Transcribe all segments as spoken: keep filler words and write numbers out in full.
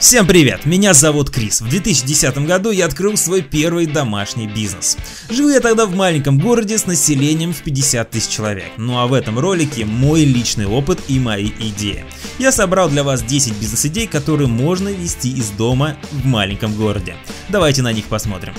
Всем привет, меня зовут Крис. В две тысячи десятом году я открыл свой первый домашний бизнес. Жил я тогда в маленьком городе с населением в пятьдесят тысяч человек. Ну а в этом ролике мой личный опыт и мои идеи. Я собрал для вас десять бизнес-идей, которые можно вести из дома в маленьком городе. Давайте на них посмотрим.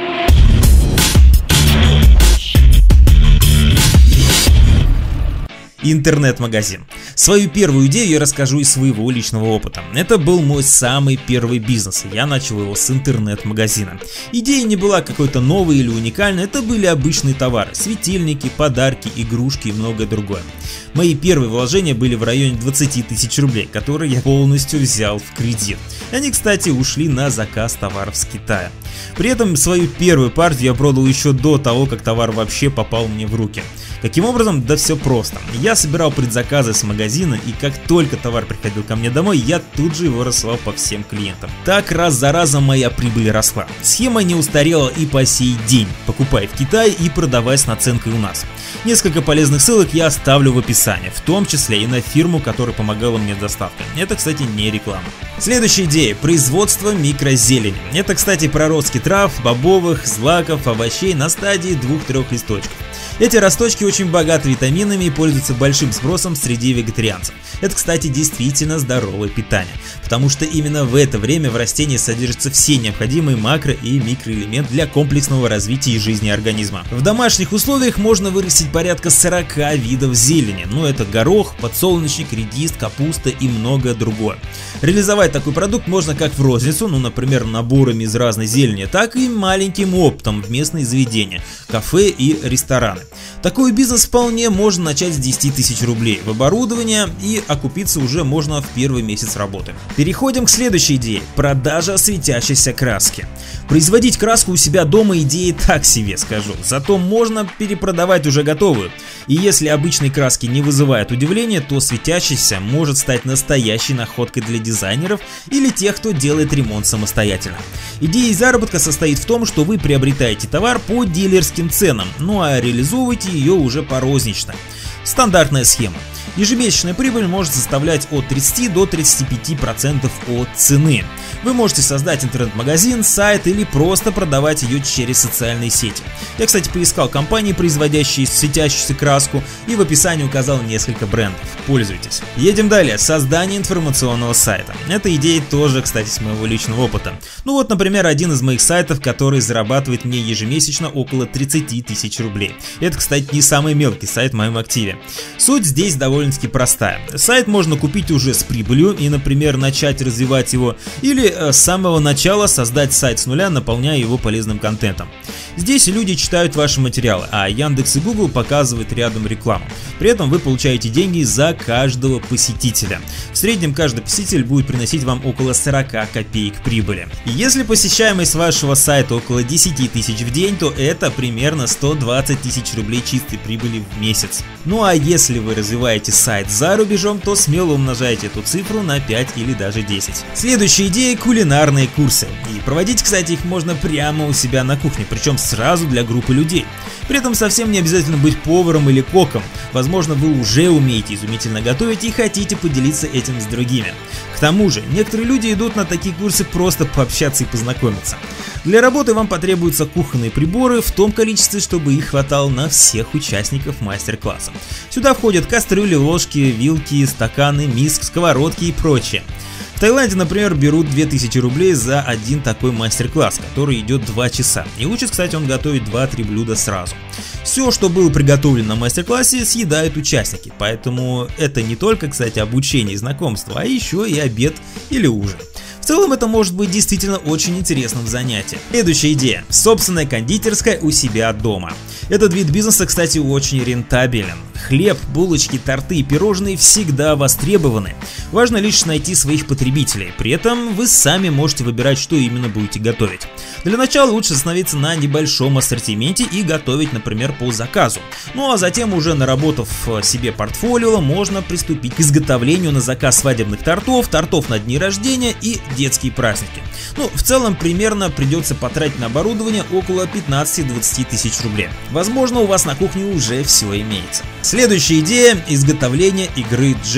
Интернет-магазин. Свою первую идею я расскажу из своего личного опыта. Это был мой самый первый бизнес, и я начал его с интернет-магазина. Идея не была какой-то новой или уникальной, это были обычные товары: светильники, подарки, игрушки и многое другое. Мои первые вложения были в районе двадцати тысяч рублей, которые я полностью взял в кредит. Они, кстати, ушли на заказ товаров с Китая. При этом свою первую партию я продал еще до того, как товар вообще попал мне в руки. Каким образом? Да все просто. Я собирал предзаказы с магазина, и как только товар приходил ко мне домой, я тут же его рассылал по всем клиентам. Так раз за разом моя прибыль росла. Схема не устарела и по сей день. Покупай в Китае и продавай с наценкой у нас. Несколько полезных ссылок я оставлю в описании, в том числе и на фирму, которая помогала мне с доставкой. Это, кстати, не реклама. Следующая идея – производство микрозелени. Это, кстати, проростки трав, бобовых, злаков, овощей на стадии двух-трех листочков. Эти росточки очень богаты витаминами и пользуются большим спросом среди вегетарианцев. Это, кстати, действительно здоровое питание, потому что именно в это время в растении содержатся все необходимые макро- и микроэлементы для комплексного развития и жизни организма. В домашних условиях можно вырастить порядка сорока видов зелени, но это горох, подсолнечник, редис, капуста и многое другое. Реализовать такой продукт можно как в розницу, ну, например, наборами из разной зелени, так и маленьким оптом в местные заведения, кафе и рестораны. Такой бизнес вполне можно начать с десяти тысяч рублей в оборудование, и окупиться уже можно в первый месяц работы. Переходим к следующей идее – продажа светящейся краски. Производить краску у себя дома идея так себе, скажу, зато можно перепродавать уже готовую. И если обычные краски не вызывают удивления, то светящийся может стать настоящей находкой для дизайнеров или тех, кто делает ремонт самостоятельно. Идея заработка состоит в том, что вы приобретаете товар по дилерским ценам, ну а реализовываете ее уже порознично. Стандартная схема. Ежемесячная прибыль может составлять от тридцати до тридцати пяти процентов от цены. Вы можете создать интернет-магазин, сайт или просто продавать ее через социальные сети. Я, кстати, поискал компании, производящие светящуюся краску, и в описании указал несколько брендов. Пользуйтесь. Едем далее. Создание информационного сайта. Эта идея тоже, кстати, с моего личного опыта. Ну вот, например, один из моих сайтов, который зарабатывает мне ежемесячно около тридцати тысяч рублей. Это, кстати, не самый мелкий сайт в моем активе. Суть здесь довольно-таки простая. Сайт можно купить уже с прибылью и, например, начать развивать его, или с самого начала создать сайт с нуля, наполняя его полезным контентом. Здесь люди читают ваши материалы, а Яндекс и Google показывают рядом рекламу. При этом вы получаете деньги за каждого посетителя. В среднем каждый посетитель будет приносить вам около сорока копеек прибыли. И если посещаемость вашего сайта около десяти тысяч в день, то это примерно сто двадцать тысяч рублей чистой прибыли в месяц. Ну а если вы развиваете сайт за рубежом, то смело умножайте эту цифру на пять или даже десять. Следующая идея – кулинарные курсы. И проводить, кстати, их можно прямо у себя на кухне, причем сразу для группы людей. При этом совсем не обязательно быть поваром или коком. Возможно, вы уже умеете изумительно готовить и хотите поделиться этим с другими. К тому же, некоторые люди идут на такие курсы просто пообщаться и познакомиться. Для работы вам потребуются кухонные приборы в том количестве, чтобы их хватало на всех участников мастер-класса. Сюда входят кастрюли, ложки, вилки, стаканы, миски, сковородки и прочее. В Таиланде, например, берут две тысячи рублей за один такой мастер-класс, который идет два часа. И учит, кстати, он готовить два-три блюда сразу. Все, что было приготовлено на мастер-классе, съедают участники. Поэтому это не только, кстати, обучение и знакомство, а еще и обед или ужин. В целом это может быть действительно очень интересным занятием. Следующая идея. Собственная кондитерская у себя дома. Этот вид бизнеса, кстати, очень рентабелен. Хлеб, булочки, торты и пирожные всегда востребованы. Важно лишь найти своих потребителей. При этом вы сами можете выбирать, что именно будете готовить. Для начала лучше остановиться на небольшом ассортименте и готовить, например, по заказу. Ну а затем, уже наработав себе портфолио, можно приступить к изготовлению на заказ свадебных тортов, тортов на дни рождения и детские праздники. Ну, в целом, примерно придется потратить на оборудование около пятнадцати-двадцати тысяч рублей. Возможно, у вас на кухне уже все имеется. Следующая идея – изготовление игры Дженга.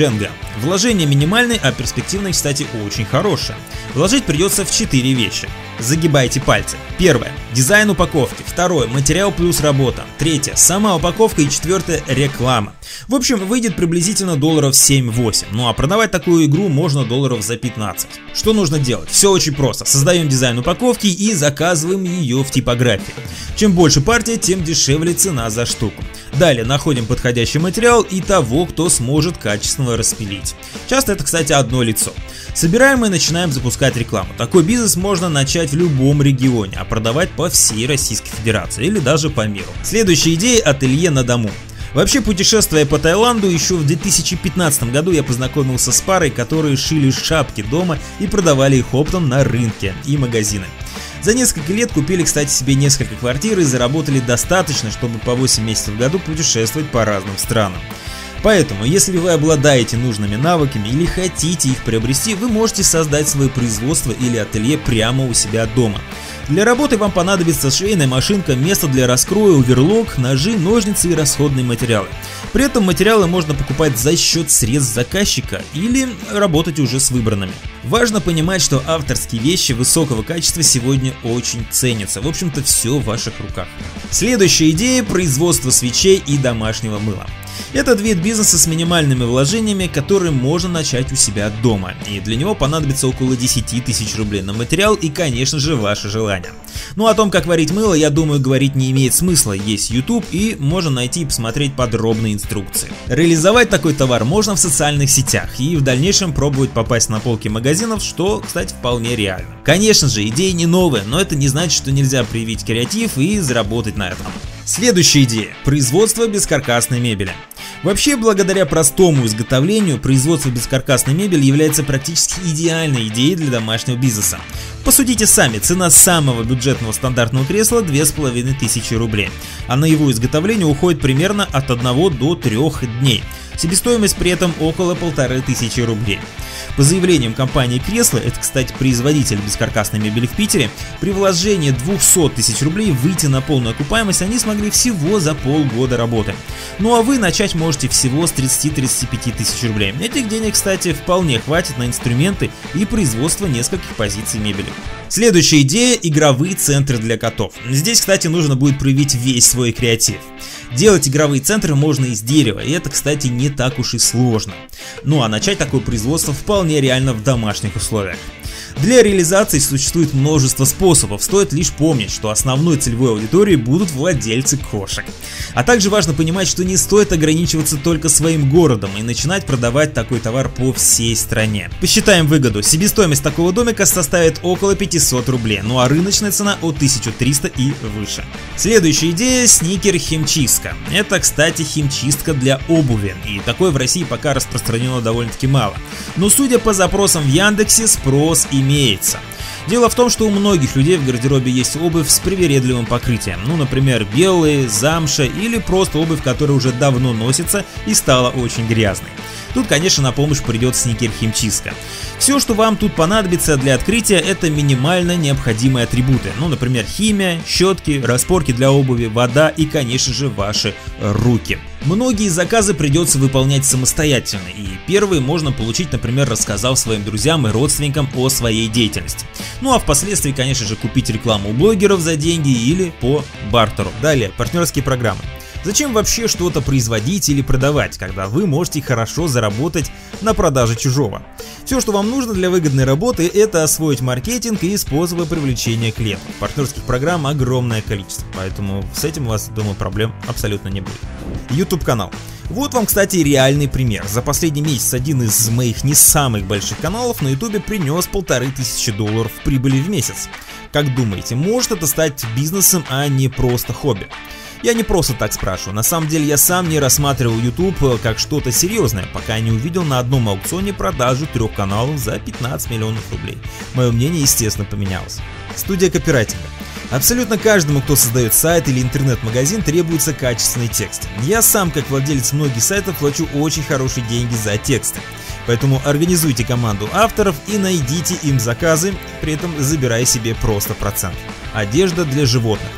Вложение минимальное, а перспективное, кстати, очень хорошее. Вложить придется в четыре вещи. Загибайте пальцы. Первое. Дизайн упаковки. Второе. Материал плюс работа. Третье. Сама упаковка. И четвертое. Реклама. В общем, выйдет приблизительно долларов семь-восемь. Ну а продавать такую игру можно долларов за пятнадцать. Что нужно делать? Все очень просто. Создаем дизайн упаковки и заказываем ее в типографии. Чем больше партия, тем дешевле цена за штуку. Далее находим подходящий материал и того, кто сможет качественно распилить. Часто это, кстати, одно лицо. Собираем и начинаем запускать рекламу. Такой бизнес можно начать в любом регионе, а продавать по всей Российской Федерации или даже по миру. Следующая идея – ателье на дому. Вообще, путешествуя по Таиланду, еще в две тысячи пятнадцатом году я познакомился с парой, которые шили шапки дома и продавали их оптом на рынке и магазины. За несколько лет купили, кстати, себе несколько квартир и заработали достаточно, чтобы по восемь месяцев в году путешествовать по разным странам. Поэтому, если вы обладаете нужными навыками или хотите их приобрести, вы можете создать свое производство или ателье прямо у себя дома. Для работы вам понадобится швейная машинка, место для раскроя, оверлок, ножи, ножницы и расходные материалы. При этом материалы можно покупать за счет средств заказчика или работать уже с выбранными. Важно понимать, что авторские вещи высокого качества сегодня очень ценятся. В общем-то, все в ваших руках. Следующая идея – производство свечей и домашнего мыла. Это вид бизнеса с минимальными вложениями, который можно начать у себя дома. И для него понадобится около десяти тысяч рублей на материал и, конечно же, ваше желание. Ну о том, как варить мыло, я думаю, говорить не имеет смысла. Есть YouTube и можно найти и посмотреть подробные инструкции. Реализовать такой товар можно в социальных сетях и в дальнейшем пробовать попасть на полки магазинов, что, кстати, вполне реально. Конечно же, идея не новая, но это не значит, что нельзя проявить креатив и заработать на этом. Следующая идея – производство бескаркасной мебели. Вообще, благодаря простому изготовлению, производство бескаркасной мебели является практически идеальной идеей для домашнего бизнеса. Посудите сами, цена самого бюджетного стандартного кресла две с половиной тысячи рублей, а на его изготовление уходит примерно от одного до трёх дней. Себестоимость при этом около полторы тысячи рублей. По заявлениям компании Кресло, это, кстати, производитель бескаркасной мебели в Питере, при вложении двухсот тысяч рублей выйти на полную окупаемость они смогли всего за полгода работы. Ну а вы начать можете всего с тридцати-тридцати пяти тысяч рублей. Этих денег, кстати, вполне хватит на инструменты и производство нескольких позиций мебели. Следующая идея – игровые центры для котов. Здесь, кстати, нужно будет проявить весь свой креатив. Делать игровые центры можно из дерева, и это, кстати, не так уж и сложно. Ну а начать такое производство вполне реально в домашних условиях. Для реализации существует множество способов, стоит лишь помнить, что основной целевой аудиторией будут владельцы кошек. А также важно понимать, что не стоит ограничиваться только своим городом и начинать продавать такой товар по всей стране. Посчитаем выгоду. Себестоимость такого домика составит около пятисот рублей, ну а рыночная цена от тысячи трёхсот и выше. Следующая идея – сникер-химчистка. Это, кстати, химчистка для обуви, и такое в России пока распространено довольно-таки мало. Но судя по запросам в Яндексе, спрос имеется. Дело в том, что у многих людей в гардеробе есть обувь с привередливым покрытием, ну, например, белые, замша или просто обувь, которая уже давно носится и стала очень грязной. Тут, конечно, на помощь придет сникер-химчистка. Все, что вам тут понадобится для открытия, это минимально необходимые атрибуты, ну, например, химия, щетки, распорки для обуви, вода и, конечно же, ваши руки. Многие заказы придется выполнять самостоятельно, и первые можно получить, например, рассказав своим друзьям и родственникам о своей деятельности. Ну а впоследствии, конечно же, купить рекламу у блогеров за деньги или по бартеру. Далее, партнерские программы. Зачем вообще что-то производить или продавать, когда вы можете хорошо заработать на продаже чужого? Все, что вам нужно для выгодной работы, это освоить маркетинг и способы привлечения клиентов. Партнерских программ огромное количество, поэтому с этим у вас, думаю, проблем абсолютно не будет. YouTube канал. Вот вам, кстати, реальный пример. За последний месяц один из моих не самых больших каналов на YouTube принес полторы тысячи долларов прибыли в месяц. Как думаете, может это стать бизнесом, а не просто хобби? Я не просто так спрашиваю, на самом деле я сам не рассматривал YouTube как что-то серьезное, пока не увидел на одном аукционе продажу трех каналов за пятнадцать миллионов рублей. Мое мнение, естественно, поменялось. Студия копирайтинга. Абсолютно каждому, кто создает сайт или интернет-магазин, требуется качественный текст. Я сам, как владелец многих сайтов, плачу очень хорошие деньги за тексты. Поэтому организуйте команду авторов и найдите им заказы, при этом забирая себе просто процент. Одежда для животных.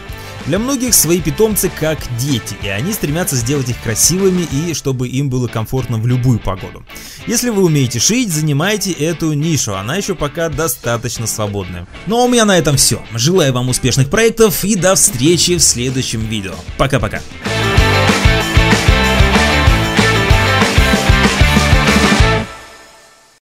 Для многих свои питомцы как дети, и они стремятся сделать их красивыми и чтобы им было комфортно в любую погоду. Если вы умеете шить, занимайте эту нишу, она еще пока достаточно свободная. Ну а у меня на этом все. Желаю вам успешных проектов и до встречи в следующем видео. Пока-пока.